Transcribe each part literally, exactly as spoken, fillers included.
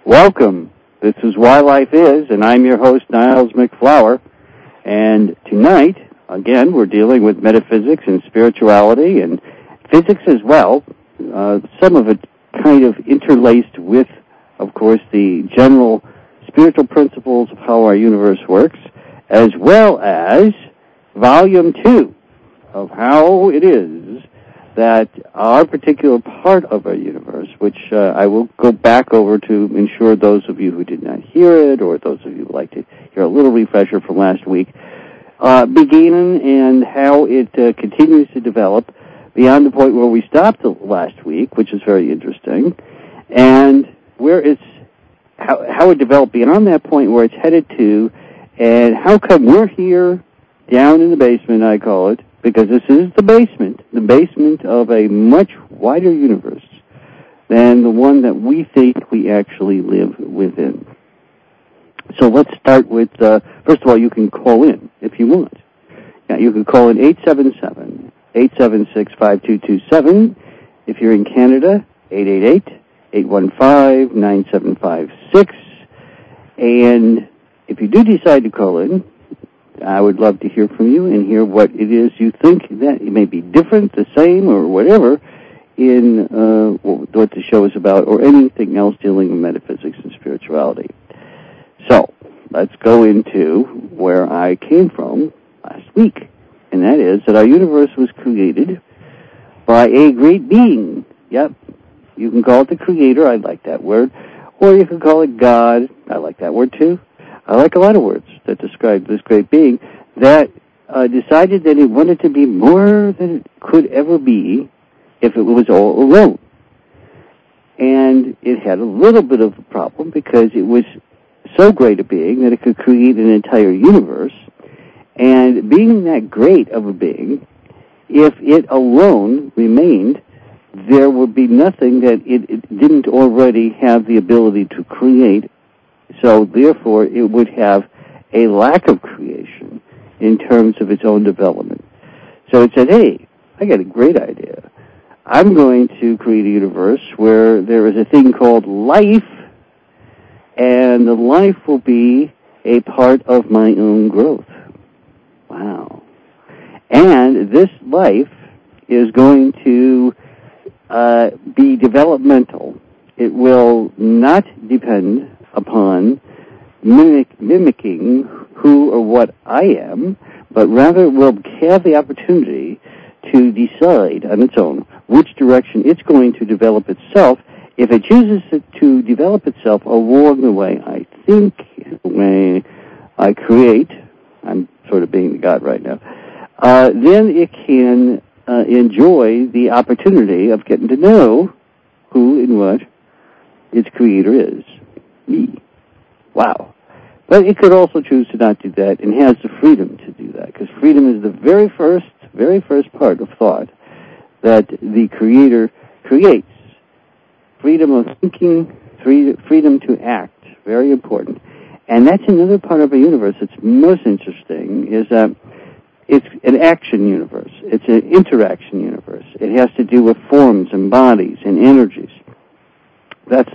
Welcome. This is Why Life Is, and I'm your host, Niles McFlower. And tonight, again, we're dealing with metaphysics and spirituality and physics as well. Uh, some of it kind of interlaced with, of course, the general spiritual principles of how our universe works, as well as volume two of how it is that our particular part of our universe, which uh, I will go back over to ensure those of you who did not hear it, or those of you who would like to hear a little refresher from last week, uh, began and how it uh, continues to develop beyond the point where we stopped last week, which is very interesting, and where it's how, how it developed beyond that point, where it's headed to, and how come we're here down in the basement, I call it, because this is the basement, the basement of a much wider universe than the one that we think we actually live within. So let's start with, uh, first of all, you can call in if you want. Yeah, you can call in eight seven seven, eight seven six, five two two seven. If you're in Canada, eight eight eight, eight one five, nine seven five six. And if you do decide to call in, I would love to hear from you and hear what it is you think that it may be different, the same, or whatever in uh, what the show is about, or anything else dealing with metaphysics and spirituality. So let's go into where I came from last week, and that is that our universe was created by a great being. Yep, you can call it the Creator. I like that word. Or you can call it God. I like that word too. I like a lot of words that describe this great being that uh, decided that it wanted to be more than it could ever be if it was all alone. And it had a little bit of a problem because it was so great a being that it could create an entire universe. And being that great of a being, if it alone remained, there would be nothing that it, it didn't already have the ability to create. So, therefore, it would have a lack of creation in terms of its own development. So it said, hey, I got a great idea. I'm going to create a universe where there is a thing called life, and the life will be a part of my own growth. Wow. And this life is going to uh, be developmental. It will not depend upon mimic, mimicking who or what I am, but rather will have the opportunity to decide on its own which direction it's going to develop itself if it chooses to develop itself along the way I think, the way I create. I'm sort of being the God right now. Uh, then it can uh, enjoy the opportunity of getting to know who and what its creator is. Me. Wow. But it could also choose to not do that and has the freedom to do that, because freedom is the very first, very first part of thought that the Creator creates. Freedom of thinking, freedom to act, very important. And that's another part of our universe that's most interesting, is that it's an action universe. It's an interaction universe. It has to do with forms and bodies and energies. That's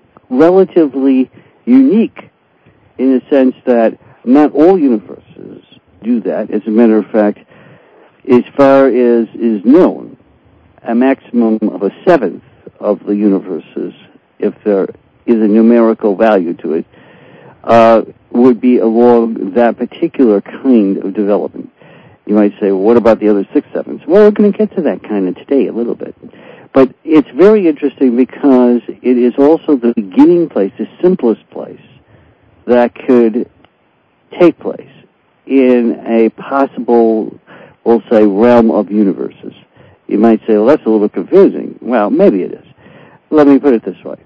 relatively unique in the sense that not all universes do that. As a matter of fact, as far as is known, a maximum of a seventh of the universes, if there is a numerical value to it, uh, would be along that particular kind of development. You might say, well, what about the other six sevenths? Well, we're going to get to that kind of today a little bit. But it's very interesting because it is also the beginning place, the simplest place that could take place in a possible, we'll say, realm of universes. You might say, well, that's a little bit confusing. Well, maybe it is. Let me put it this way.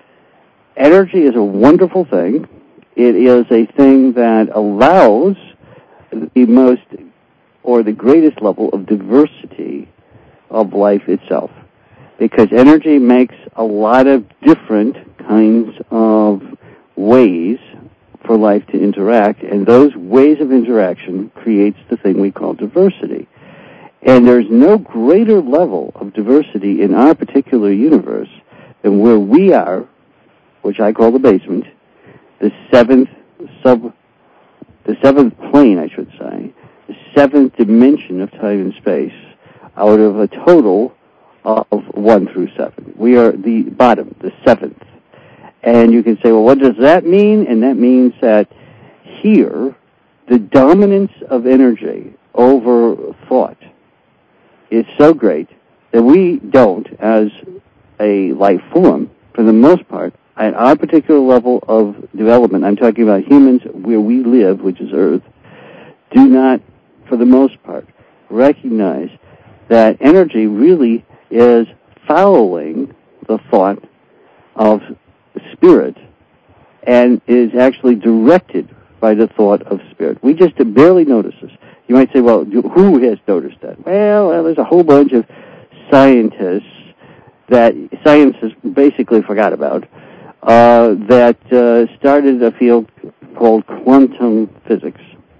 Energy is a wonderful thing. It is a thing that allows the most or the greatest level of diversity of life itself, because energy makes a lot of different kinds of ways for life to interact, and those ways of interaction creates the thing we call diversity. And there's no greater level of diversity in our particular universe than where we are which I call the basement, the seventh sub, the seventh plane, I should say, the seventh dimension of time and space, out of a total of one through seven. We are the bottom, the seventh. And you can say, well, what does that mean? And that means that here, the dominance of energy over thought is so great that we don't, as a life form, for the most part, at our particular level of development, I'm talking about humans where we live, which is Earth, do not, for the most part, recognize that energy really is following the thought of spirit and is actually directed by the thought of spirit. We just barely notice this. You might say, well, who has noticed that? Well, well there's a whole bunch of scientists that science has basically forgot about, uh, that uh, started a field called quantum physics.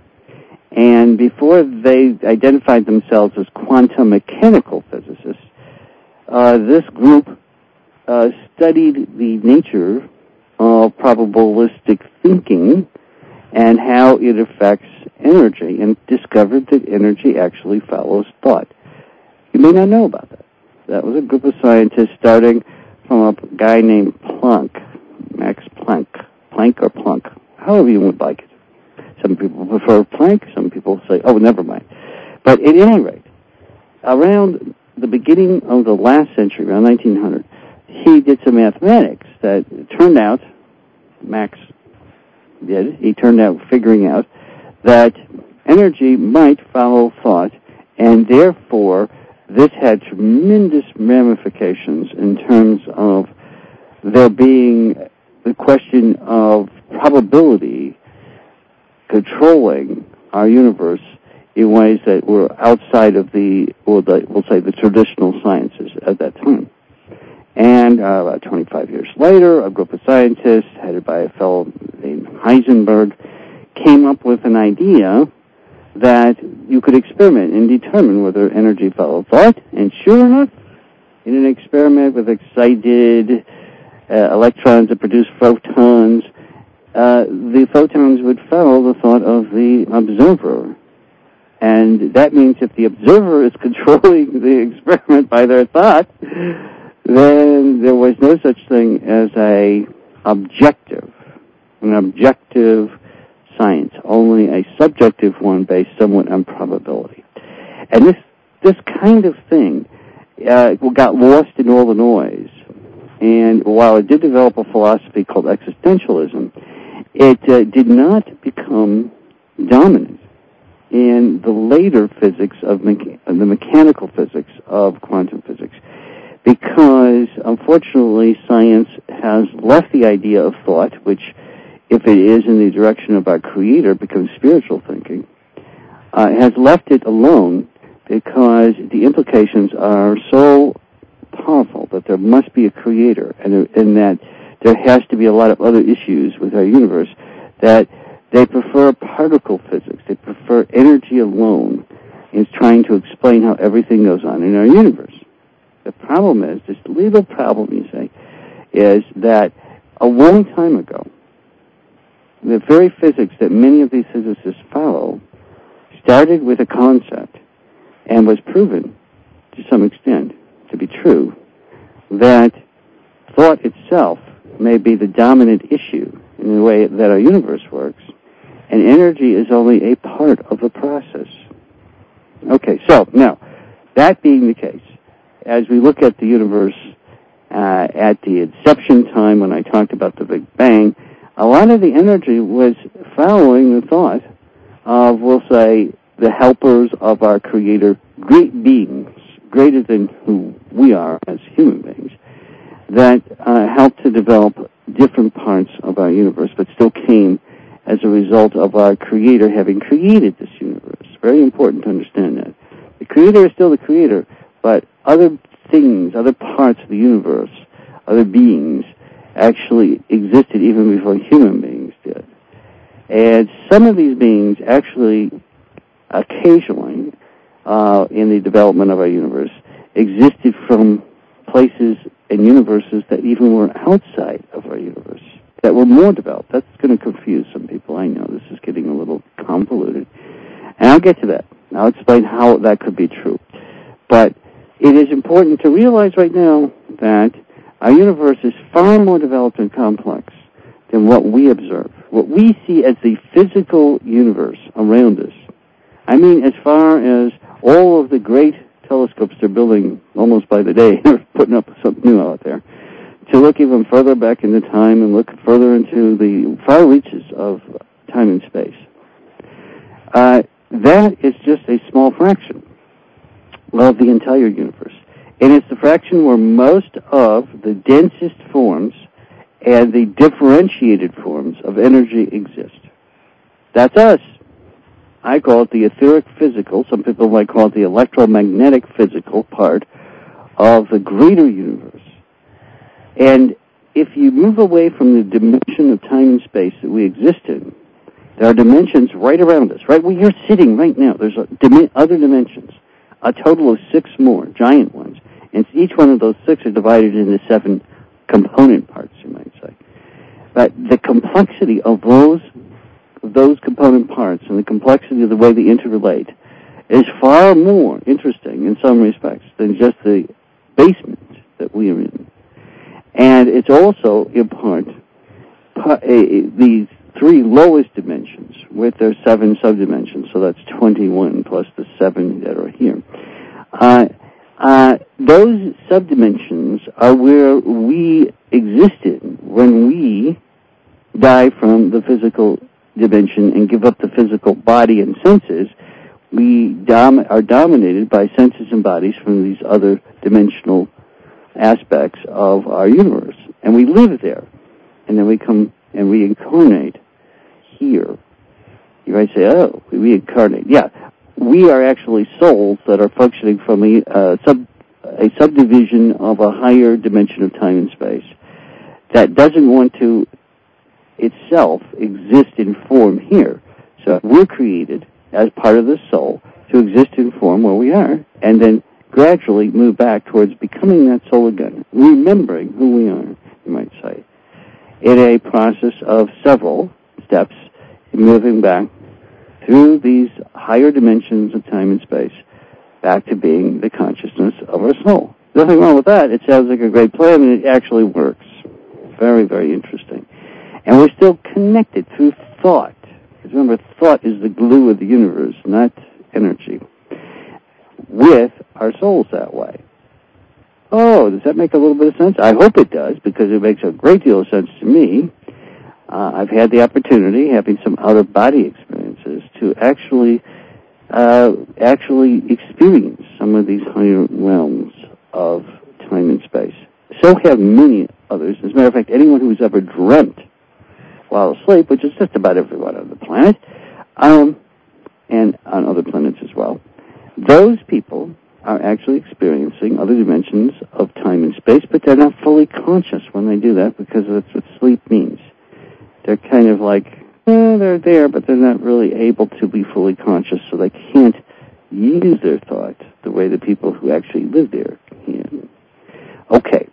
And before they identified themselves as quantum mechanical physicists, uh, this group uh, studied the nature of probabilistic thinking and how it affects energy, and discovered that energy actually follows thought. You may not know about that. That was a group of scientists starting from a guy named Planck, Max Planck, Planck or Planck, however you would like it. Some people prefer Planck, some people say, oh, never mind. But at any rate, around the beginning of the last century, around nineteen hundred, he did some mathematics that turned out, Max did, he turned out figuring out that energy might follow thought, and therefore this had tremendous ramifications in terms of there being the question of probability controlling our universe in ways that were outside of the, or the, we'll say, the traditional sciences at that time. And uh, about twenty-five years later, a group of scientists, headed by a fellow named Heisenberg, came up with an idea that you could experiment and determine whether energy followed thought. And sure enough, in an experiment with excited uh, electrons that produce photons, uh, the photons would follow the thought of the observer. And that means if the observer is controlling the experiment by their thought, then there was no such thing as a objective, an objective science, only a subjective one based somewhat on probability. And this this kind of thing uh, got lost in all the noise. And while it did develop a philosophy called existentialism, it uh, did not become dominant in the later physics of mecha- the mechanical physics of quantum physics, because unfortunately science has left the idea of thought, which, if it is in the direction of our Creator, becomes spiritual thinking, uh, has left it alone because the implications are so powerful that there must be a Creator, and, and that there has to be a lot of other issues with our universe, that they prefer particle physics. They prefer energy alone in trying to explain how everything goes on in our universe. The problem is, this little problem, you say, is that a long time ago, the very physics that many of these physicists follow started with a concept and was proven, to some extent, to be true, that thought itself may be the dominant issue in the way that our universe works, and energy is only a part of the process. Okay, so now, that being the case, as we look at the universe uh, at the inception time when I talked about the Big Bang, a lot of the energy was following the thought of, we'll say, the helpers of our Creator, great beings, greater than who we are as human beings, that uh, helped to develop different parts of our universe, but still came as a result of our Creator having created this universe. Very important to understand that. The Creator is still the Creator, but other things, other parts of the universe, other beings, actually existed even before human beings did. And some of these beings actually, occasionally, uh, in the development of our universe, existed from places and universes that even were outside of our universe, that were more developed. That's going to confuse some people. I know this is getting a little convoluted. And I'll get to that. I'll explain how that could be true. But it is important to realize right now that our universe is far more developed and complex than what we observe, what we see as the physical universe around us. I mean, as far as all of the great telescopes they're building almost by the day, they're putting up something new out there, to look even further back into time and look further into the far reaches of time and space. Uh, that is just a small fraction of the entire universe. And it's the fraction where most of the densest forms and the differentiated forms of energy exist. That's us. I call it the etheric physical. Some people might call it the electromagnetic physical part of the greater universe. And if you move away from the dimension of time and space that we exist in, there are dimensions right around us, right where you're sitting right now. There's a dim- other dimensions, a total of six more, giant ones. And each one of those six are divided into seven component parts, you might say. But the complexity of those of those component parts and the complexity of the way they interrelate is far more interesting in some respects than just the basement that we are in. And it's also, in part, uh, these three lowest dimensions with their seven subdimensions, so that's twenty-one plus the seven that are here. Uh, uh, those subdimensions are where we existed when we die from the physical dimension and give up the physical body and senses. We dom- are dominated by senses and bodies from these other dimensional aspects of our universe. And we live there. And then we come and reincarnate here. You might say, oh, we reincarnate. Yeah, we are actually souls that are functioning from a, uh, sub, a subdivision of a higher dimension of time and space that doesn't want to itself exist in form here. So we're created as part of the soul to exist in form where we are, and then gradually move back towards becoming that soul again, remembering who we are, you might say, in a process of several steps, moving back through these higher dimensions of time and space, back to being the consciousness of our soul. Nothing wrong with that. It sounds like a great plan, and it actually works. Very, very interesting. And we're still connected through thought. Because remember, thought is the glue of the universe, not energy, with our souls that way. Oh, does that make a little bit of sense? I hope it does, because it makes a great deal of sense to me. Uh, I've had the opportunity, having some out-of-body experiences, to actually uh, actually experience some of these higher realms of time and space. So have many others. As a matter of fact, anyone who's ever dreamt while asleep, which is just about everyone on the planet, um, and on other planets as well, those people are actually experiencing other dimensions of time and space, but they're not fully conscious when they do that, because that's what sleep means. They're kind of like, eh, they're there, but they're not really able to be fully conscious, so they can't use their thought the way the people who actually live there can. Okay.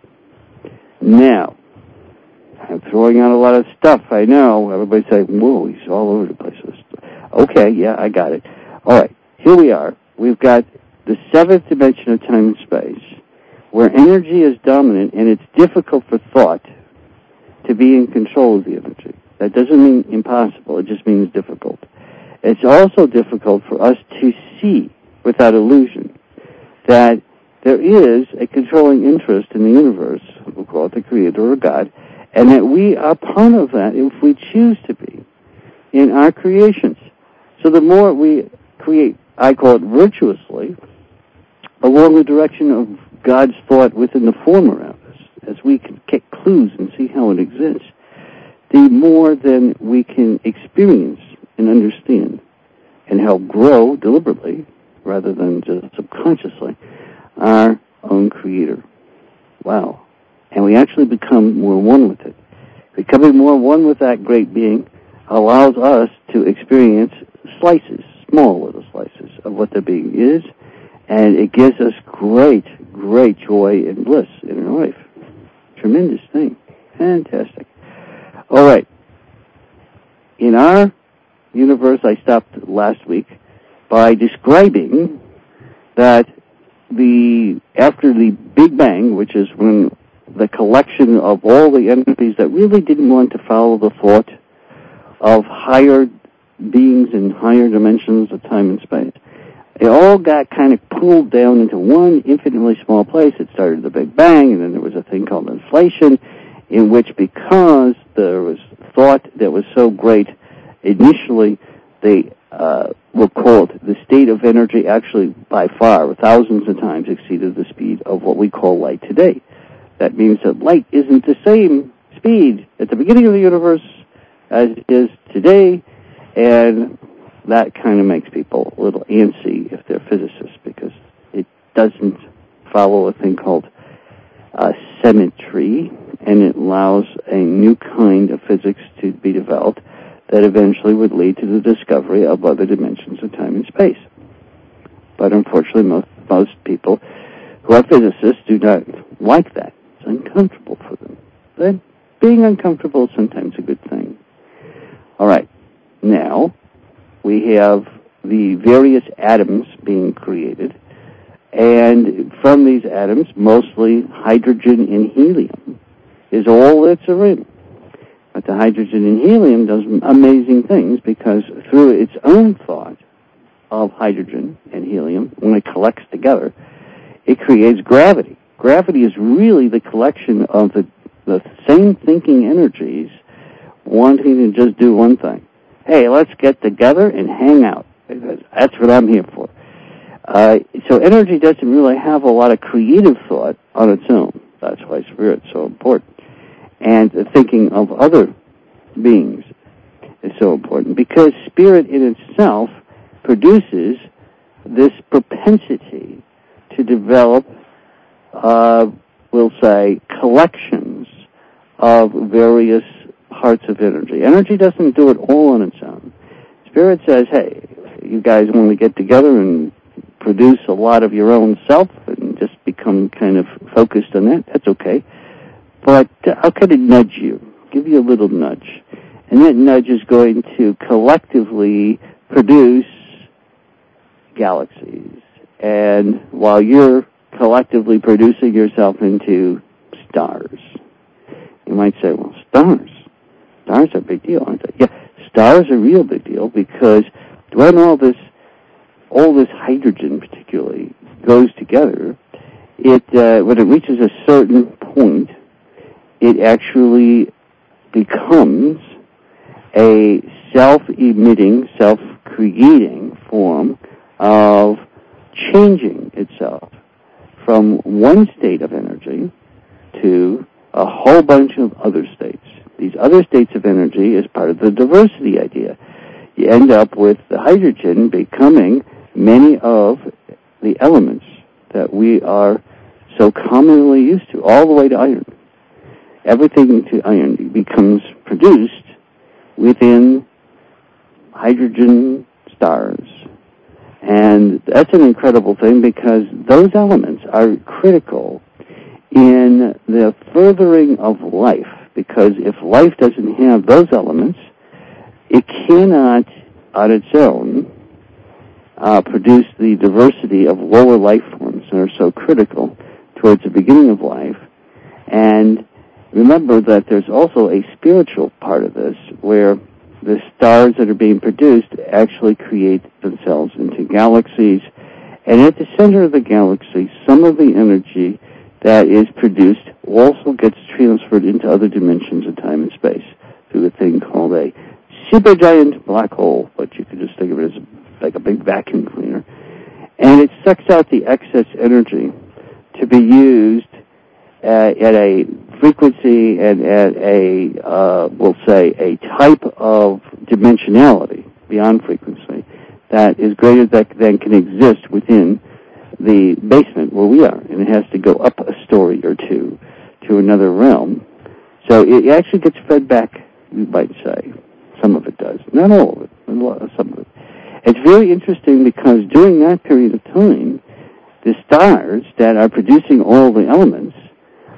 Now, I'm throwing out a lot of stuff, I know. Everybody's saying, whoa, he's all over the place. Okay, yeah, I got it. All right, here we are. We've got the seventh dimension of time and space, where energy is dominant, and it's difficult for thought to be in control of the energy. That doesn't mean impossible, it just means difficult. It's also difficult for us to see, without illusion, that there is a controlling interest in the universe, we'll call it the Creator or God, and that we are part of that if we choose to be in our creations. So the more we create, I call it virtuously, along the direction of God's thought within the form around us, as we can get clues and see how it exists, the more then we can experience and understand and help grow deliberately, rather than just subconsciously, our own Creator. Wow. And we actually become more one with it. Becoming more one with that great being allows us to experience slices, small little slices, of what the being is, and it gives us great, great joy and bliss in our life. Tremendous thing. Fantastic. All right. In our universe, I stopped last week by describing that the after the Big Bang, which is when the collection of all the entities that really didn't want to follow the thought of higher beings in higher dimensions of time and space, they all got kind of pulled down into one infinitely small place. It started the Big Bang, and then there was a thing called inflation, in which because there was thought that was so great initially, they uh, were called the state of energy actually by far, thousands of times exceeded the speed of what we call light today. That means that light isn't the same speed at the beginning of the universe as it is today, and that kind of makes people a little antsy if they're physicists, because it doesn't follow a thing called uh, symmetry, and it allows a new kind of physics to be developed that eventually would lead to the discovery of other dimensions of time and space. But unfortunately, most, most people who are physicists do not like that. It's uncomfortable for them. But being uncomfortable is sometimes a good thing. All right. Now, we have the various atoms being created, and from these atoms, mostly hydrogen and helium is all that's in. But the hydrogen and helium does amazing things, because through its own thought of hydrogen and helium, when it collects together, it creates gravity. Gravity is really the collection of the, the same thinking energies wanting to just do one thing. Hey, let's get together and hang out. That's what I'm here for. Uh, so energy doesn't really have a lot of creative thought on its own. That's why spirit's so important. And the thinking of other beings is so important, because spirit in itself produces this propensity to develop, uh, we'll say, collections of various parts of energy. Energy doesn't do it all on its own. Spirit says, hey, you guys want to get together and produce a lot of your own self and just become kind of focused on that, that's okay. But uh, how can it nudge you? Give you a little nudge. And that nudge is going to collectively produce galaxies. And while you're collectively producing yourself into stars, you might say, well, stars? Stars are a big deal, aren't they? Yeah, stars are a real big deal, because when all this, all this hydrogen particularly goes together, it uh, when it reaches a certain point, it actually becomes a self-emitting, self-creating form of changing itself from one state of energy to a whole bunch of other states. These other states of energy is part of the diversity idea. You end up with the hydrogen becoming many of the elements that we are so commonly used to, all the way to iron. Everything to iron becomes produced within hydrogen stars. And that's an incredible thing, because those elements are critical in the furthering of life, because if life doesn't have those elements, it cannot, on its own, uh, produce the diversity of lower life forms that are so critical towards the beginning of life. And remember that there's also a spiritual part of this, where the stars that are being produced actually create themselves into galaxies. And at the center of the galaxy, some of the energy that is produced also gets transferred into other dimensions of time and space through a thing called a supergiant black hole, but you can just think of it as like a big vacuum cleaner. And it sucks out the excess energy to be used uh, at a frequency and at a, uh, we'll say, a type of dimensionality beyond frequency that is greater than, than can exist within the basement where we are. And it has to go up a story or two to another realm. So it actually gets fed back, you might say. Some of it does. Not all of it, but some of it. It's very interesting, because during that period of time, the stars that are producing all the elements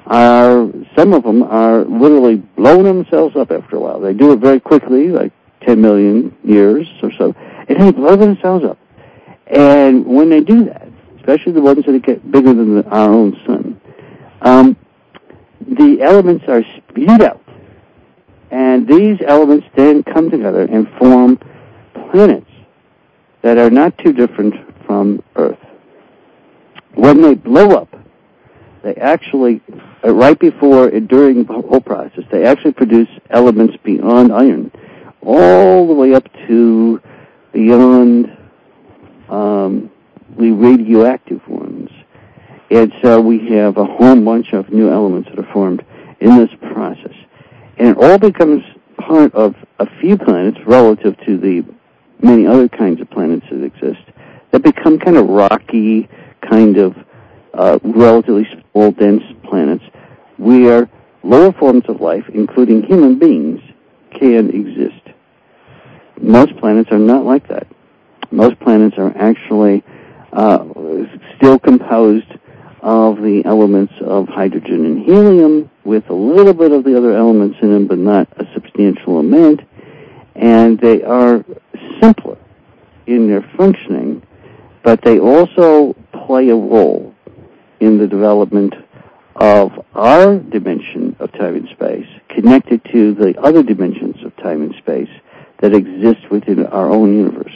are, some of them are literally blowing themselves up after a while. They do it very quickly, like ten million years or so, and they blow themselves up. And when they do that, especially the ones that get bigger than the, our own sun, um, the elements are spewed out. And these elements then come together and form planets that are not too different from Earth. When they blow up, they actually, uh, right before and during the whole process, they actually produce elements beyond iron, all the way up to beyond um, the radioactive ones. And so we have a whole bunch of new elements that are formed in this process. And it all becomes part of a few planets relative to the many other kinds of planets that exist that become kind of rocky, kind of uh, relatively small, dense planets where lower forms of life, including human beings, can exist. Most planets are not like that. Most planets are actually uh, still composed of the elements of hydrogen and helium with a little bit of the other elements in them, but not a substantial amount. And they are simpler in their functioning, but they also play a role in the development of our dimension of time and space connected to the other dimensions of time and space that exist within our own universe.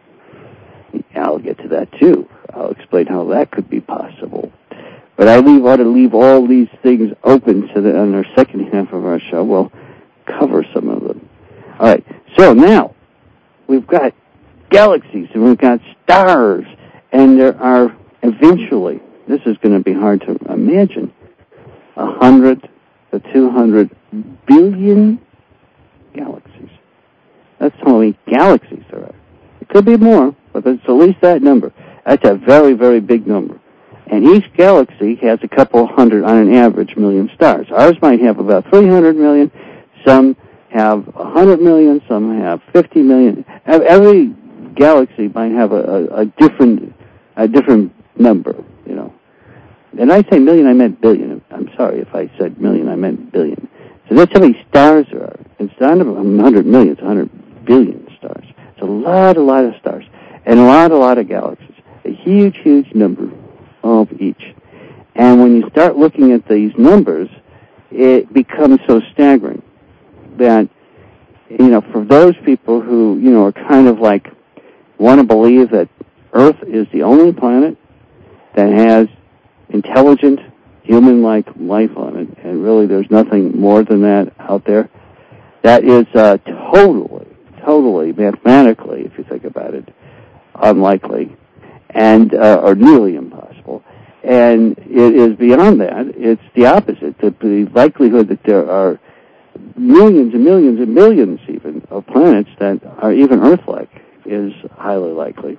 I'll get to that too. I'll explain how that could be possible. But I leave, ought to leave all these things open so that on our second half of our show we'll cover some of them. All right, so now we've got galaxies and we've got stars, and there are eventually, this is going to be hard to imagine, a hundred to two hundred billion galaxies. That's how many galaxies there are. It could be more, but it's at least that number. That's a very, very big number. And each galaxy has a couple hundred, on an average, million stars. Ours might have about three hundred million. Some have one hundred million. Some have fifty million. Every galaxy might have a, a, a different a different number, you know. And I say million, I meant billion. I'm sorry if I said million, I meant billion. So that's how many stars there are. It's not one hundred million, it's one hundred billion stars. It's a lot, a lot of stars. And a lot, a lot of galaxies. A huge, huge number of each. And when you start looking at these numbers, it becomes so staggering that, you know, for those people who, you know, are kind of like, want to believe that Earth is the only planet that has intelligent, human-like life on it, and really there's nothing more than that out there, that is uh, totally, totally, mathematically, if you think about it, unlikely, and uh, or nearly impossible. And it is beyond that. It's the opposite. The, the likelihood that there are millions and millions and millions even of planets that are even Earth-like is highly likely,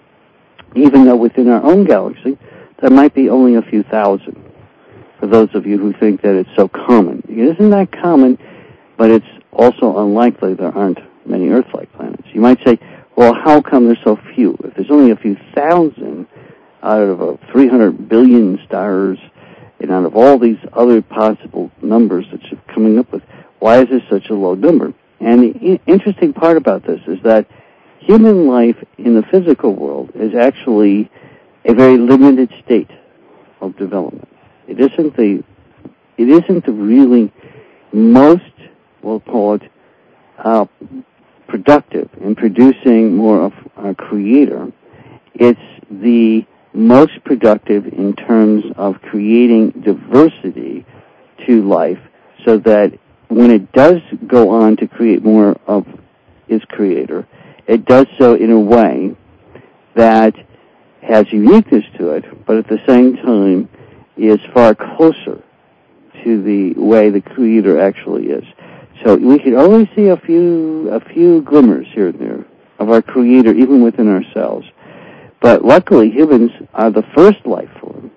even though within our own galaxy there might be only a few thousand, for those of you who think that it's so common. It isn't that common, but it's also unlikely there aren't many Earth-like planets. You might say, well, how come there's so few? If there's only a few thousand out of a three hundred billion stars and out of all these other possible numbers that you're coming up with, why is this such a low number? And the I- interesting part about this is that human life in the physical world is actually a very limited state of development. It isn't the, it isn't the really most, we'll call it, uh, productive in producing more of our creator. It's the most productive in terms of creating diversity to life so that when it does go on to create more of its creator, it does so in a way that has uniqueness to it, but at the same time is far closer to the way the creator actually is. So we can only see a few a few glimmers here and there of our creator, even within ourselves. But luckily, humans are the first life form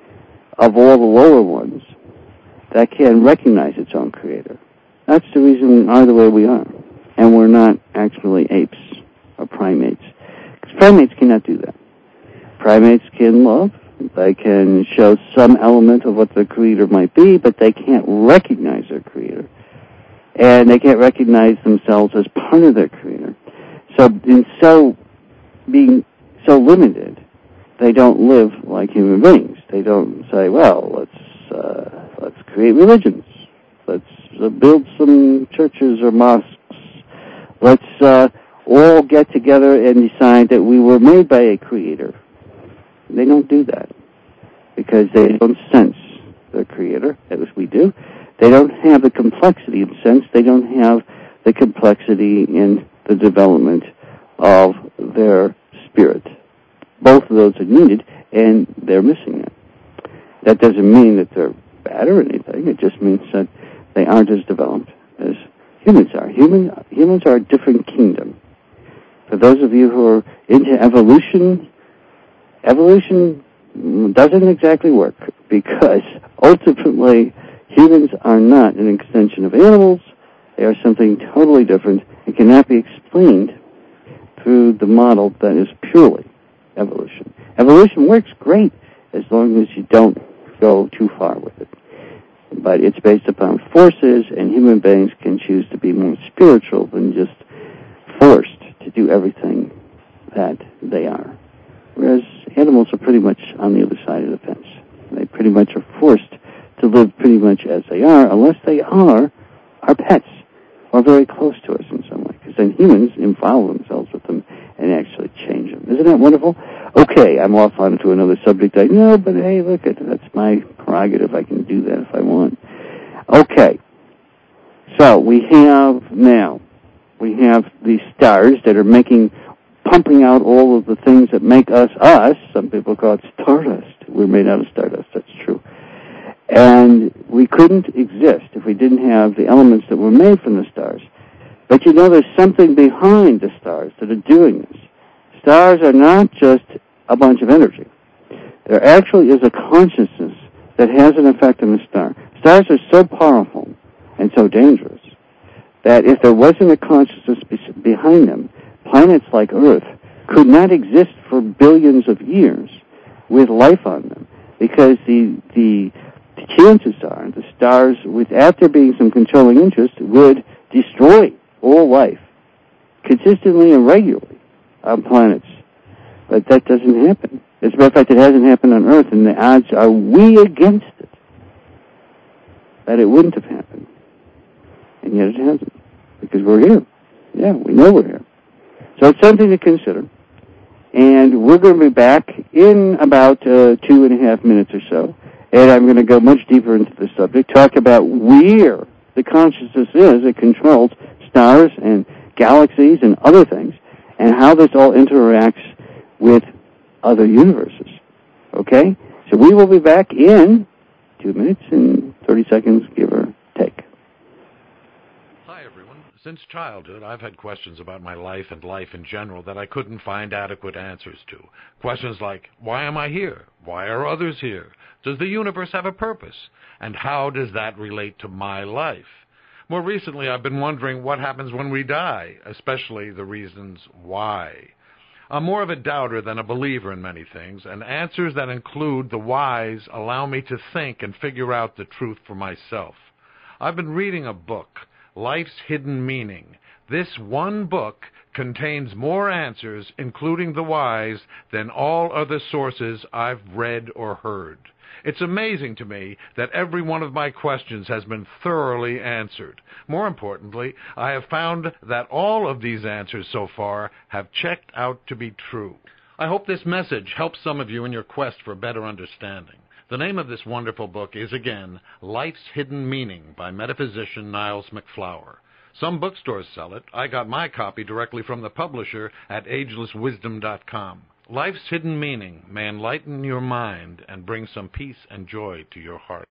of all the lower ones that can recognize its own creator. That's the reason we are the way we are. And we're not actually apes or primates. Because primates cannot do that. Primates can love, They can show some element of what the creator might be, but they can't recognize their creator. And they can't recognize themselves as part of their creator. So in so being so limited, they don't live like human beings. They don't say, well, let's uh, let's create religions. Let's uh, build some churches or mosques. Let's uh, all get together and decide that we were made by a creator. They don't do that because they don't sense their creator, as we do. They don't have the complexity of sense. They don't have the complexity in the development of their spirit. Both of those are needed, and they're missing it. That doesn't mean that they're bad or anything. It just means that they aren't as developed as humans are. Human, humans are a different kingdom. For those of you who are into evolution, evolution doesn't exactly work because ultimately humans are not an extension of animals. They are something totally different and cannot be explained through the model that is purely evolution. Evolution works great as long as you don't go too far with it. But it's based upon forces, and human beings can choose to be more spiritual than just forced to do everything that they are. Whereas animals are pretty much on the other side of the fence. They pretty much are forced to live pretty much as they are, unless they are our pets or very close to us in some way. Because then humans involve themselves with them and actually change them. Isn't that wonderful? Okay, I'm off onto another subject. I know, but hey, look, that's my prerogative. I can do that if I want. Okay, so we have now, we have these stars that are making, pumping out all of the things that make us us. Some people call it stardust. We're made out of stardust, that's true. And we couldn't exist if we didn't have the elements that were made from the stars. But you know, there's something behind the stars that are doing this. Stars are not just a bunch of energy. There actually is a consciousness that has an effect on the star. Stars are so powerful and so dangerous that if there wasn't a consciousness be- behind them, planets like Earth could not exist for billions of years with life on them, because the the, the chances are the stars, without there being some controlling interest, would destroy all life consistently and regularly on planets. But that doesn't happen. As a matter of fact, it hasn't happened on Earth, and the odds are way against it that it wouldn't have happened. And yet it hasn't, because we're here. Yeah, we know we're here. So it's something to consider. And we're going to be back in about uh, two and a half minutes or so, and I'm going to go much deeper into the subject, talk about where the consciousness is that controls stars and galaxies and other things, and how this all interacts with other universes. Okay? So we will be back in two minutes and thirty seconds, give or take. Hi, everyone. Since childhood, I've had questions about my life and life in general that I couldn't find adequate answers to. Questions like, why am I here? Why are others here? Does the universe have a purpose? And how does that relate to my life? More recently, I've been wondering what happens when we die, especially the reasons why. I'm more of a doubter than a believer in many things, and answers that include the whys allow me to think and figure out the truth for myself. I've been reading a book, Life's Hidden Meaning. This one book contains more answers, including the whys, than all other sources I've read or heard. It's amazing to me that every one of my questions has been thoroughly answered. More importantly, I have found that all of these answers so far have checked out to be true. I hope this message helps some of you in your quest for better understanding. The name of this wonderful book is, again, Life's Hidden Meaning by metaphysician Niles MacFlouer. Some bookstores sell it. I got my copy directly from the publisher at ageless wisdom dot com. Life's Hidden Meaning may enlighten your mind and bring some peace and joy to your heart.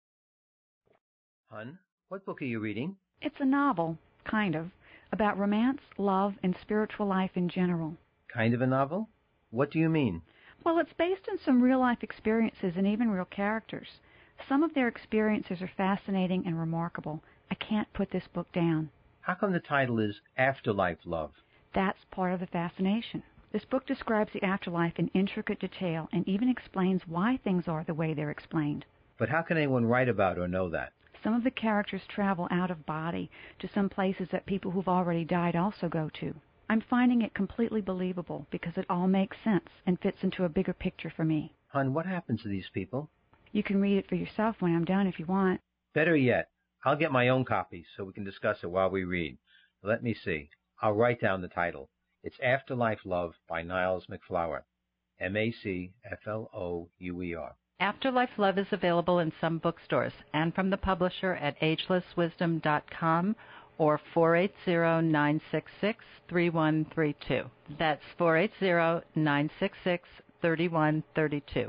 Hun, what book are you reading? It's a novel, kind of, about romance, love, and spiritual life in general. Kind of a novel? What do you mean? Well, it's based on some real-life experiences and even real characters. Some of their experiences are fascinating and remarkable. I can't put this book down. How come the title is Afterlife Love? That's part of the fascination. This book describes the afterlife in intricate detail and even explains why things are the way they're explained. But how can anyone write about or know that? Some of the characters travel out of body to some places that people who've already died also go to. I'm finding it completely believable because it all makes sense and fits into a bigger picture for me. Hon, what happens to these people? You can read it for yourself when I'm done if you want. Better yet, I'll get my own copy so we can discuss it while we read. Let me see. I'll write down the title. It's Afterlife Love by Niles MacFlouer. M A C F L O U E R. Afterlife Love is available in some bookstores and from the publisher at ageless wisdom dot com or four eight zero, nine six six, three one three two. That's four eight zero, nine six six, three one three two.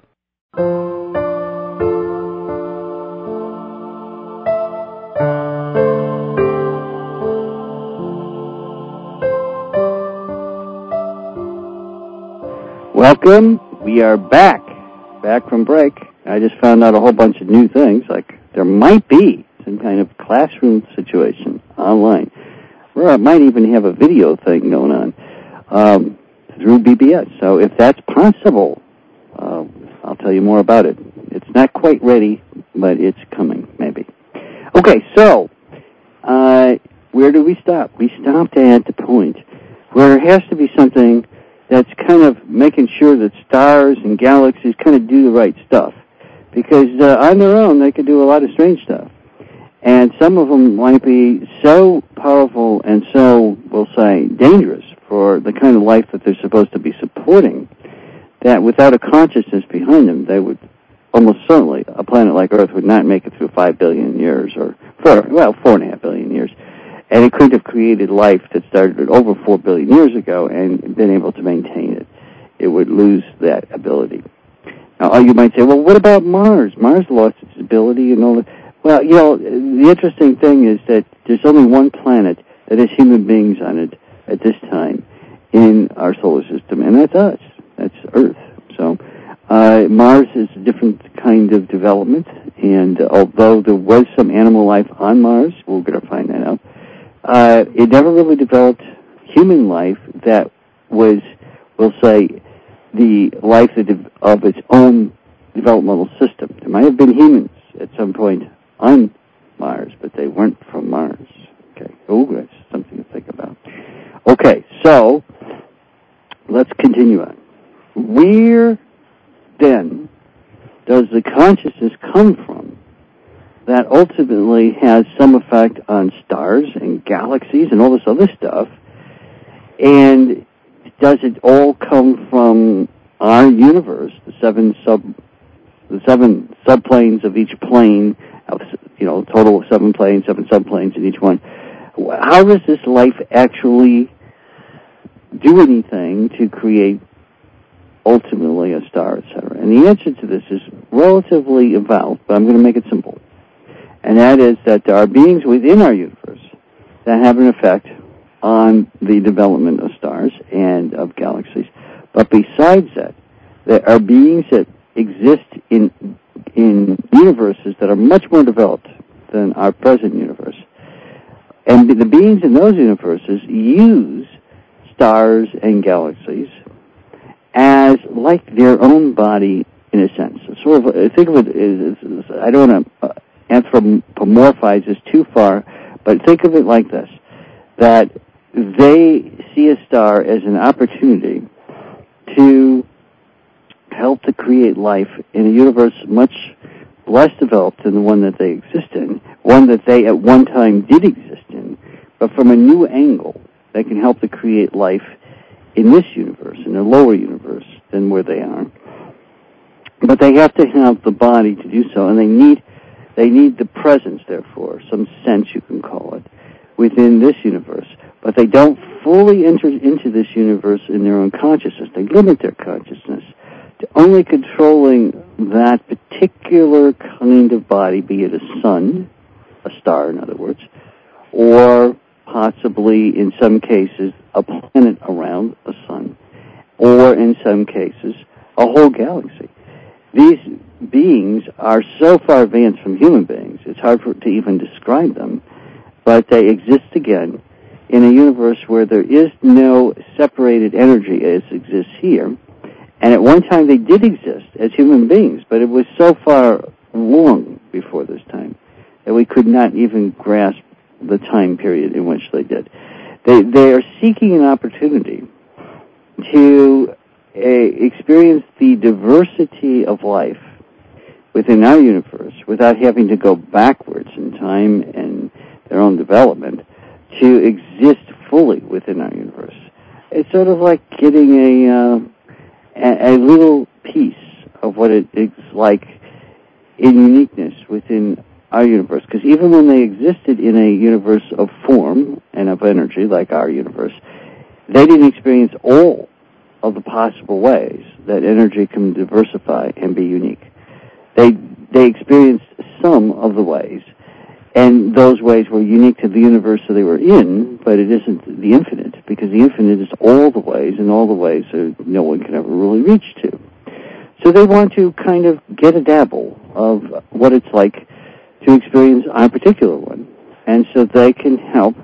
Welcome. We are back. Back from break. I just found out a whole bunch of new things, like there might be some kind of classroom situation online, where I might even have a video thing going on um, through B B S. So if that's possible, uh, I'll tell you more about it. It's not quite ready, but it's coming, maybe. Okay, so uh, where do we stop? We stopped at the point where there has to be something that's kind of making sure that stars and galaxies kind of do the right stuff. Because uh, on their own, they could do a lot of strange stuff. And some of them might be so powerful and so, we'll say, dangerous for the kind of life that they're supposed to be supporting, that without a consciousness behind them, they would, almost certainly, a planet like Earth would not make it through five billion years, or, four, well, four and a half billion years. And it couldn't have created life that started over four billion years ago and been able to maintain it. It would lose that ability. Now, you might say, well, what about Mars? Mars lost its ability and all that. Well, you know, the interesting thing is that there's only one planet that has human beings on it at this time in our solar system, and that's us. That's Earth. So uh, Mars is a different kind of development, and uh, although there was some animal life on Mars, we're going to find that out, Uh, it never really developed human life that was, we'll say, the life of its own developmental system. There might have been humans at some point on Mars, but they weren't from Mars. Okay. Oh, that's something to think about. Okay, so let's continue on. Where, then, does the consciousness come from that ultimately has some effect on stars and galaxies and all this other stuff? And does it all come from our universe, the seven sub, the seven subplanes of each plane, of, you know, total of seven planes, seven subplanes in each one? How does this life actually do anything to create ultimately a star, et cetera? And the answer to this is relatively involved, but I'm going to make it simple. And that is that there are beings within our universe that have an effect on the development of stars and of galaxies. But besides that, there are beings that exist in in universes that are much more developed than our present universe. And the beings in those universes use stars and galaxies as like their own body in a sense. Sort of, think of it as, I don't want to anthropomorphize this too far, but think of it like this, that they see a star as an opportunity to help to create life in a universe much less developed than the one that they exist in, one that they at one time did exist in, but from a new angle, they can help to create life in this universe, in a lower universe than where they are. But they have to have the body to do so, and they need they need the presence, therefore, some sense you can call it, within this universe. But they don't fully enter into this universe in their own consciousness. They limit their consciousness to only controlling that particular kind of body, be it a sun, a star in other words, or possibly, in some cases, a planet around a sun, or in some cases, a whole galaxy. These beings are so far advanced from human beings, it's hard for, to even describe them, but they exist again in a universe where there is no separated energy as exists here. And at one time they did exist as human beings, but it was so far long before this time that we could not even grasp the time period in which they did. They, they are seeking an opportunity to uh, experience the diversity of life within our universe without having to go backwards in time and their own development to exist fully within our universe. It's sort of like getting a, uh, a, a little piece of what it is like in uniqueness within our universe. Because even when they existed in a universe of form and of energy, like our universe, they didn't experience all of the possible ways that energy can diversify and be unique. They they experienced some of the ways, and those ways were unique to the universe that they were in, but it isn't the infinite, because the infinite is all the ways, and all the ways that no one can ever really reach to. So they want to kind of get a dabble of what it's like to experience our particular one, and so they can help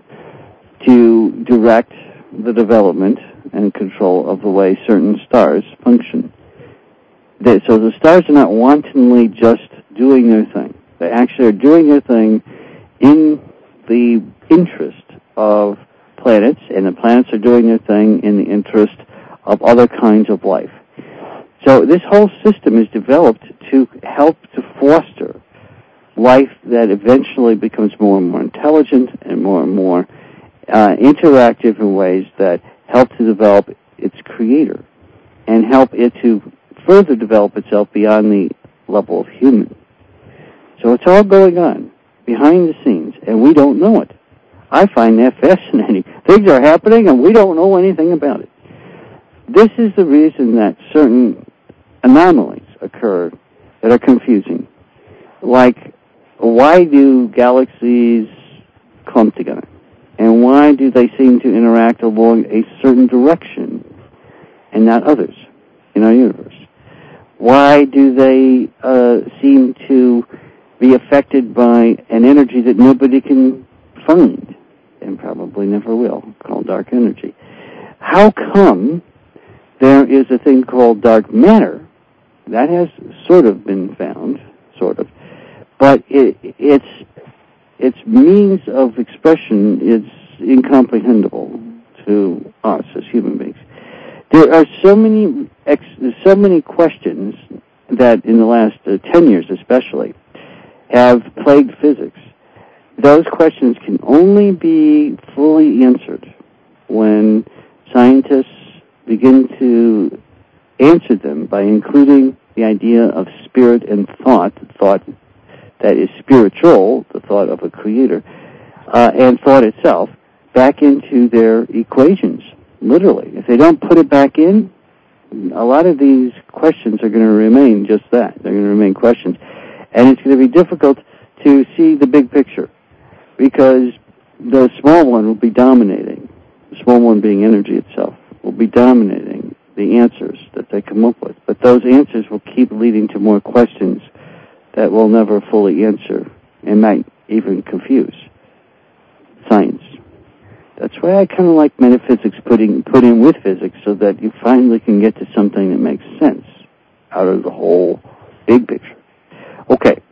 to direct the development and control of the way certain stars function. They, so the stars are not wantonly just doing their thing. They actually are doing their thing in the interest of planets, and the planets are doing their thing in the interest of other kinds of life. So this whole system is developed to help to foster life that eventually becomes more and more intelligent and more and more uh, interactive in ways that help to develop its creator and help it to further develop itself beyond the level of human. So it's all going on behind the scenes, and we don't know it. I find that fascinating. Things are happening, and we don't know anything about it. This is the reason that certain anomalies occur that are confusing. Like, why do galaxies clump together? And why do they seem to interact along a certain direction and not others in our universe? Why do they uh, seem to be affected by an energy that nobody can find and probably never will, called dark energy? How come there is a thing called dark matter that has sort of been found, sort of, but it, its its means of expression is incomprehensible to us as human beings. There are so many ex, so many questions that in the last uh, ten years especially have plagued physics. Those questions can only be fully answered when scientists begin to answer them by including the idea of spirit and thought, thought that is spiritual, the thought of a creator, uh, and thought itself, back into their equations, literally. If they don't put it back in, a lot of these questions are going to remain just that. They're going to remain questions. And it's going to be difficult to see the big picture, because the small one will be dominating. The small one being energy itself will be dominating the answers that they come up with. But those answers will keep leading to more questions that will never fully answer and might even confuse science. That's why I kind of like metaphysics putting put in with physics, so that you finally can get to something that makes sense out of the whole big picture. Okay,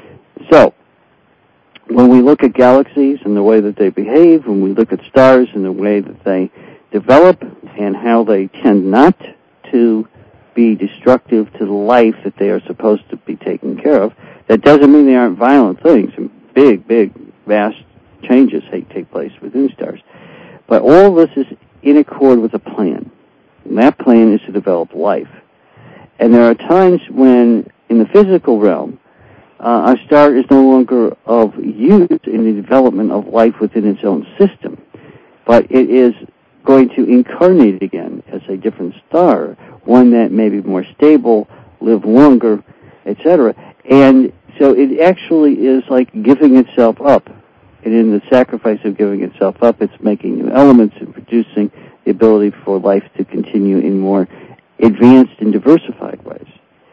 so when we look at galaxies and the way that they behave, when we look at stars and the way that they develop and how they tend not to be destructive to the life that they are supposed to be taking care of, that doesn't mean they aren't violent things, and big, big, vast changes take, take place within stars. But all this is in accord with a plan. And that plan is to develop life. And there are times when, in the physical realm, uh, a star is no longer of use in the development of life within its own system, but it is going to incarnate again as a different star, one that may be more stable, live longer, et cetera. And so it actually is like giving itself up. And in the sacrifice of giving itself up, it's making new elements and producing the ability for life to continue in more advanced and diversified ways.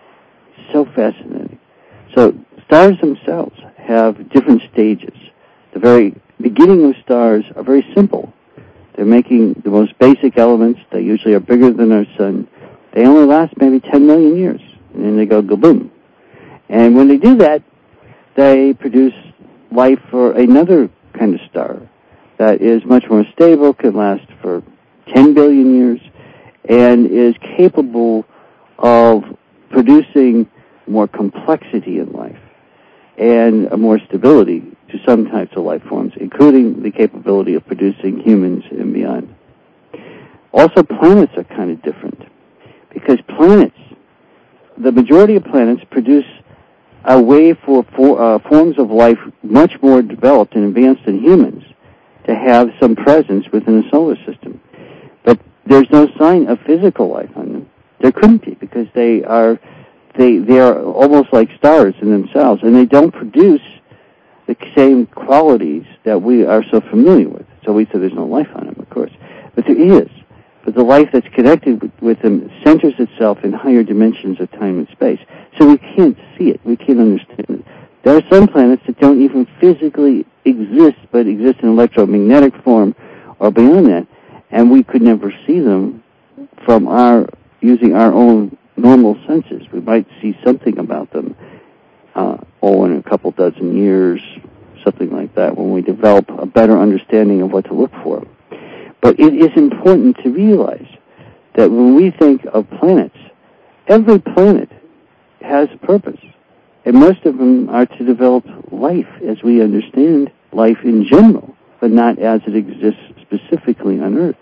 So fascinating. So stars themselves have different stages. The very beginning of stars are very simple. They're making the most basic elements. They usually are bigger than our sun. They only last maybe ten million years, and then they go kaboom. And when they do that, they produce life for another kind of star that is much more stable, can last for ten billion years, and is capable of producing more complexity in life and more stability to some types of life forms, including the capability of producing humans and beyond. Also, planets are kind of different, because planets, the majority of planets produce a way for, for uh, forms of life much more developed and advanced than humans to have some presence within the solar system. But there's no sign of physical life on them. There couldn't be, because they are they they are almost like stars in themselves, and they don't produce the same qualities that we are so familiar with. So we say there's no life on them, of course. But there is. But the life that's connected with, with them centers itself in higher dimensions of time and space. So we can't see it. We can't understand it. There are some planets that don't even physically exist, but exist in electromagnetic form or beyond that, and we could never see them from our using our own normal senses. We might see something about them, uh, oh, in a couple dozen years, something like that, when we develop a better understanding of what to look for. But it is important to realize that when we think of planets, every planet has a purpose. And most of them are to develop life as we understand life in general, but not as it exists specifically on Earth.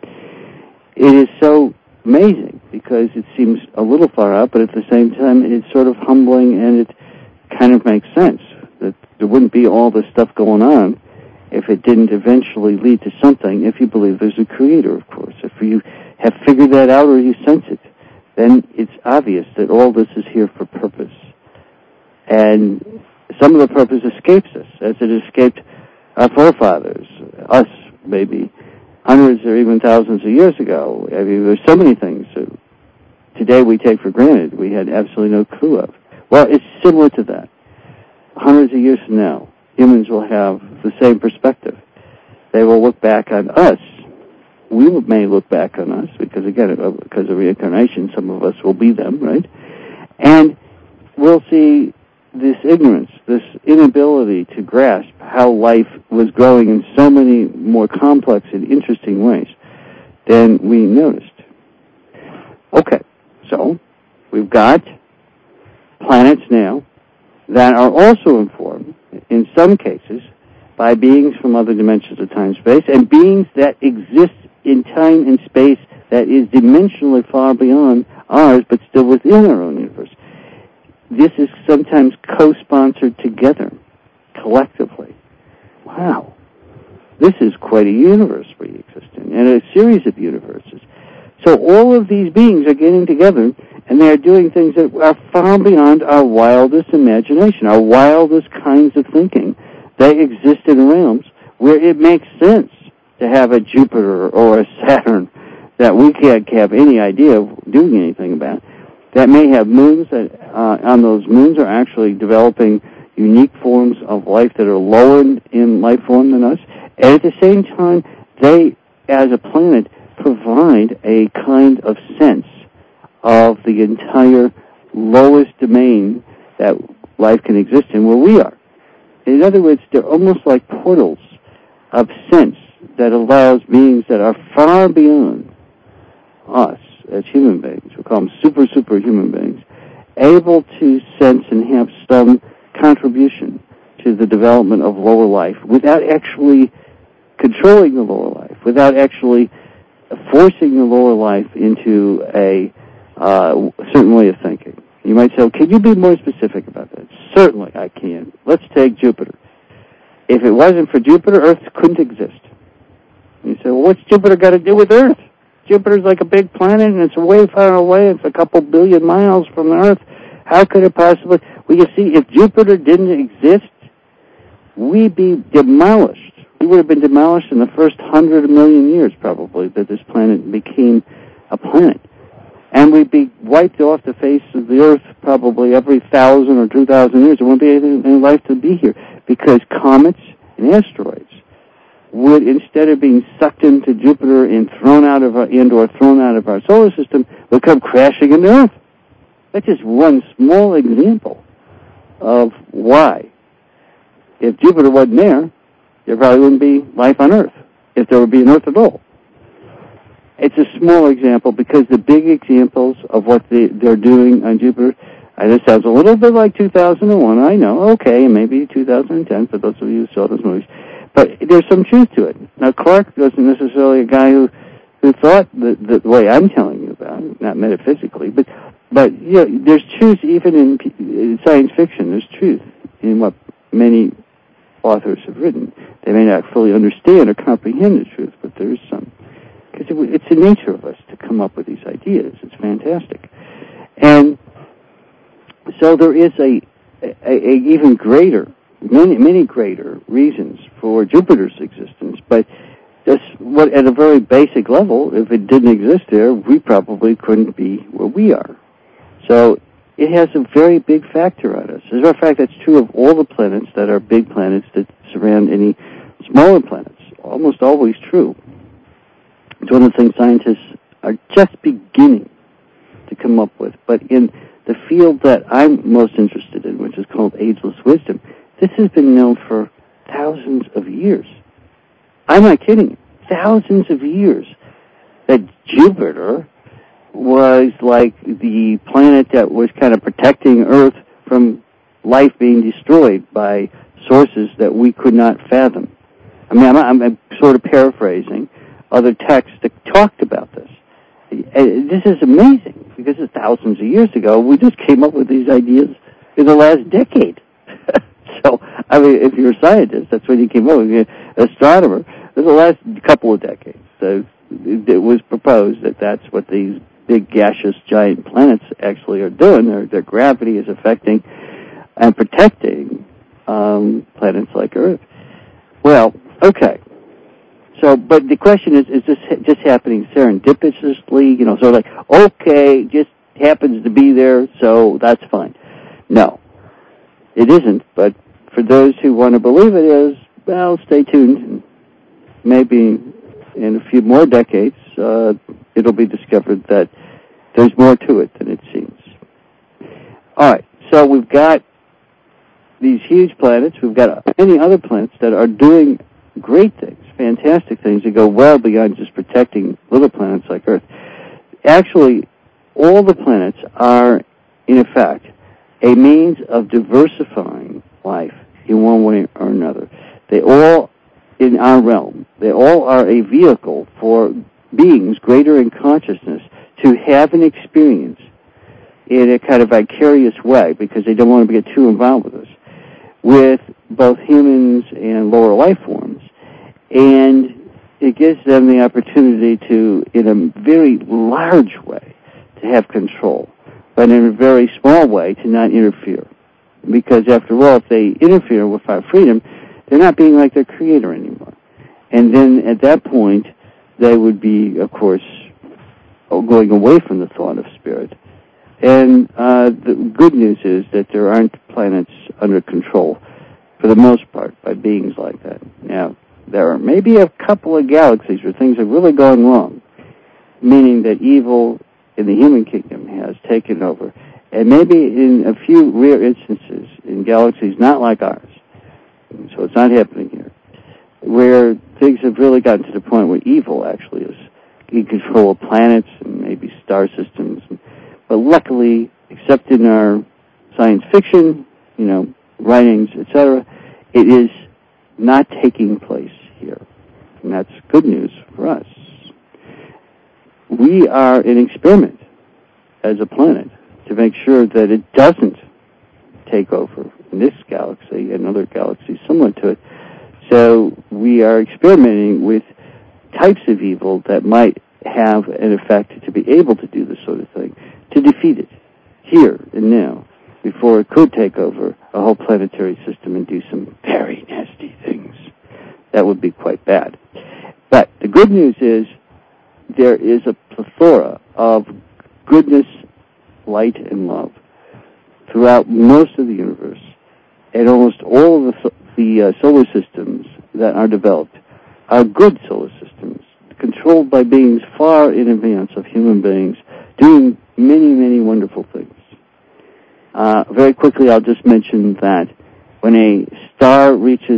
It is so amazing because it seems a little far out, but at the same time it's sort of humbling, and it kind of makes sense that there wouldn't be all this stuff going on if it didn't eventually lead to something, if you believe there's a creator, of course. If you have figured that out or you sense it, then it's obvious that all this is here for purpose. And some of the purpose escapes us, as it escaped our forefathers, us maybe, hundreds or even thousands of years ago. I mean, there's so many things that today we take for granted we had absolutely no clue of. Well, it's similar to that. Hundreds of years from now, humans will have the same perspective. They will look back on us. We may look back on us, because again, because of reincarnation, some of us will be them, right? And we'll see this ignorance, this inability to grasp how life was growing in so many more complex and interesting ways than we noticed. Okay, so we've got planets now that are also informed, in some cases, by beings from other dimensions of time and space, and beings that exist in time and space that is dimensionally far beyond ours, but still within our own universe. This is sometimes co-sponsored together, collectively. Wow. This is quite a universe we exist in, and a series of universes. So all of these beings are getting together, and they are doing things that are far beyond our wildest imagination, our wildest kinds of thinking. They exist in realms where it makes sense to have a Jupiter or a Saturn that we can't have any idea of doing anything about, that may have moons that uh, on those moons are actually developing unique forms of life that are lower in, in life form than us. And at the same time, they, as a planet, provide a kind of sense of the entire lowest domain that life can exist in, where we are. In other words, they're almost like portals of sense that allows beings that are far beyond us as human beings, we call them super, super human beings, able to sense and have some contribution to the development of lower life without actually controlling the lower life, without actually forcing the lower life into a uh, certain way of thinking. You might say, well, can you be more specific about that? Certainly I can. Let's take Jupiter. If it wasn't for Jupiter, Earth couldn't exist. You say, well, what's Jupiter got to do with Earth? Jupiter's like a big planet, and it's way far away. It's a couple billion miles from the Earth. How could it possibly... Well, you see, if Jupiter didn't exist, we'd be demolished. We would have been demolished in the first hundred million years, probably, that this planet became a planet. And we'd be wiped off the face of the Earth probably every thousand or two thousand years. There wouldn't be any, any life to be here, because comets and asteroids would, instead of being sucked into Jupiter and thrown out of our, and or thrown out of our solar system, would come crashing into Earth. That's just one small example of why. If Jupiter wasn't there, there probably wouldn't be life on Earth, if there would be an Earth at all. It's a small example because the big examples of what they, they're doing on Jupiter, and this sounds a little bit like two thousand one, I know, okay, maybe two thousand ten for those of you who saw those movies, but there's some truth to it. Now, Clark wasn't necessarily a guy who, who thought the, the way I'm telling you about it, not metaphysically, but, but you know, there's truth even in, in science fiction. There's truth in what many authors have written. They may not fully understand or comprehend the truth, but there is some. Because it, it's the nature of us to come up with these ideas. It's fantastic. And so there is a, a, a even greater, many, many greater reasons for Jupiter's existence. But this, what, at a very basic level, if it didn't exist there, we probably couldn't be where we are. So it has a very big factor on us. As a matter of fact, that's true of all the planets that are big planets that surround any smaller planets. Almost always true. It's one of the things scientists are just beginning to come up with. But in the field that I'm most interested in, which is called ageless wisdom, this has been known for thousands of years. I'm not kidding you. Thousands of years that Jupiter was like the planet that was kind of protecting Earth from life being destroyed by sources that we could not fathom. I mean, I'm, I'm sort of paraphrasing other texts that talked about this. And this is amazing, because it's thousands of years ago. We just came up with these ideas in the last decade. So, I mean, if you're a scientist, that's when you came up with it. An astronomer, in the last couple of decades. So it was proposed that that's what these big gaseous giant planets actually are doing. Their, their gravity is affecting and protecting um, planets like Earth. Well, okay. So, but the question is, is this just happening serendipitously? You know, so like, okay, just happens to be there, so that's fine. No, it isn't. But for those who want to believe it is, well, stay tuned. Maybe in a few more decades, uh, it'll be discovered that there's more to it than it seems. All right, so we've got these huge planets. We've got many other planets that are doing great things, fantastic things that go well beyond just protecting little planets like Earth. Actually, all the planets are, in effect, a means of diversifying life in one way or another. They all, in our realm, they all are a vehicle for beings greater in consciousness to have an experience in a kind of vicarious way, because they don't want to get too involved with us, with both humans and lower life forms. And it gives them the opportunity to, in a very large way, to have control, but in a very small way to not interfere. Because after all, if they interfere with our freedom, they're not being like their creator anymore. And then at that point, they would be, of course, going away from the thought of spirit. And uh, the good news is that there aren't planets under control, for the most part, by beings like that. Now, there are maybe a couple of galaxies where things have really gone wrong, meaning that evil in the human kingdom has taken over. And maybe in a few rare instances in galaxies not like ours, so it's not happening here, where things have really gotten to the point where evil actually is in control of planets and maybe star systems. But luckily, except in our science fiction, you know, writings, et cetera, it is not taking place here. And that's good news for us. We are an experiment as a planet to make sure that it doesn't take over in this galaxy and other galaxies similar to it. So we are experimenting with types of evil that might have an effect to be able to do this sort of thing, to defeat it here and now, before it could take over a whole planetary system and do some very nasty things. That would be quite bad. But the good news is there is a plethora of goodness, light, and love throughout most of the universe, and almost all of the, the uh, solar systems that are developed are good solar systems, controlled by beings far in advance of human beings, doing many, many wonderful things. Uh, very quickly, I'll just mention that when a star reaches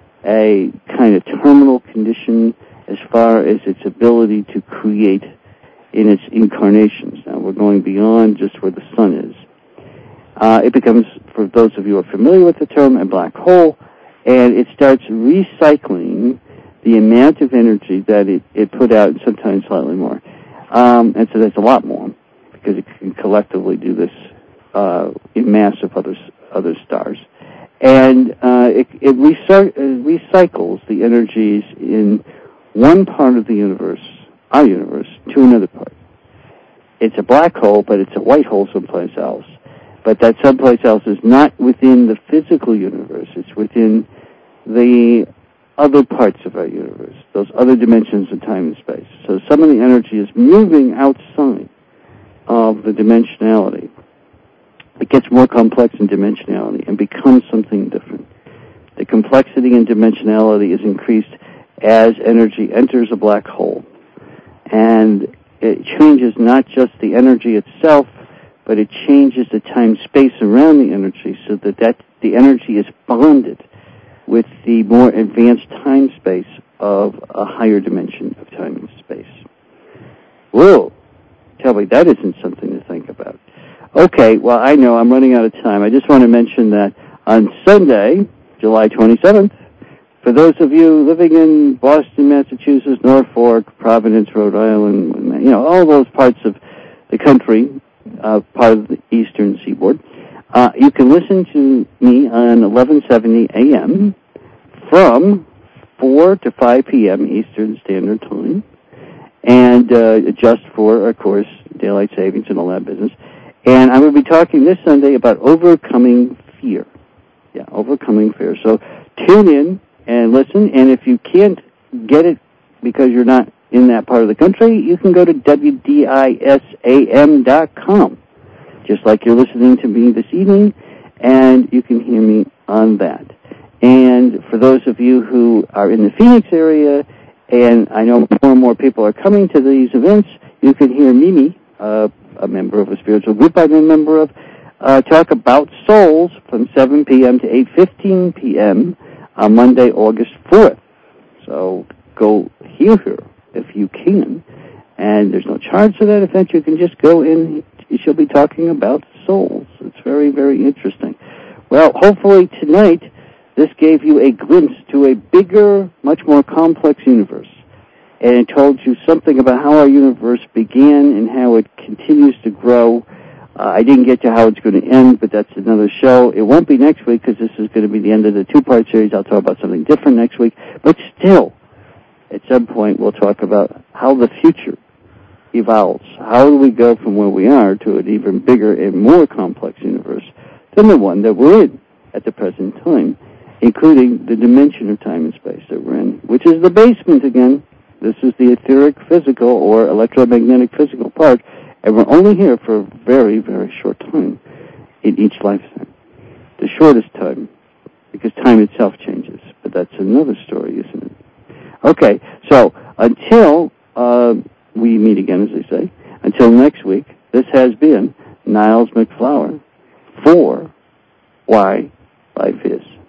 a kind of terminal condition as far as its ability to create in its incarnations, now we're going beyond just where the sun is, uh, it becomes, for those of you who are familiar with the term, a black hole, and it starts recycling the amount of energy that it, it put out, and sometimes slightly more. Um, and so that's a lot more, because it can collectively do this uh, in mass of other, other stars. And uh, it, it recy- recycles the energies in one part of the universe, our universe, to another part. It's a black hole, but it's a white hole someplace else. But that someplace else is not within the physical universe. It's within the other parts of our universe, those other dimensions of time and space. So some of the energy is moving outside of the dimensionality. It gets more complex in dimensionality and becomes something different. The complexity and dimensionality is increased as energy enters a black hole. And it changes not just the energy itself, but it changes the time-space around the energy so that, that the energy is bonded with the more advanced time-space of a higher dimension of time and space. Whoa! Tell me, that isn't something to think about. Okay, well, I know I'm running out of time. I just want to mention that on Sunday, July twenty-seventh, for those of you living in Boston, Massachusetts, Norfolk, Providence, Rhode Island, you know, all those parts of the country, uh, part of the eastern seaboard, uh, you can listen to me on eleven seventy A M from four to five p.m. Eastern Standard Time, and uh, adjust for, of course, daylight savings and all that business. And I'm going to be talking this Sunday about overcoming fear. Yeah, overcoming fear. So tune in and listen, and if you can't get it because you're not in that part of the country, you can go to W D I S A M dot com, just like you're listening to me this evening, and you can hear me on that. And for those of you who are in the Phoenix area, and I know more and more people are coming to these events, you can hear Mimi, uh, a member of a spiritual group I'm a member of, uh, talk about souls from seven p.m. to eight fifteen p.m. on Monday, August fourth. So go hear her if you can. And there's no charge for that event. You can just go in. She'll be talking about souls. It's very, very interesting. Well, hopefully tonight this gave you a glimpse to a bigger, much more complex universe. And it told you something about how our universe began and how it continues to grow. Uh, I didn't get to how it's going to end, but that's another show. It won't be next week because this is going to be the end of the two-part series. I'll talk about something different next week. But still, at some point, we'll talk about how the future evolves. How do we go from where we are to an even bigger and more complex universe than the one that we're in at the present time, including the dimension of time and space that we're in, which is the basement again. This is the etheric physical or electromagnetic physical part, and we're only here for a very, very short time in each lifetime. The shortest time, because time itself changes. But that's another story, isn't it? Okay, so until uh, we meet again, as they say, until next week, this has been Niles McFlower for Why Life Is.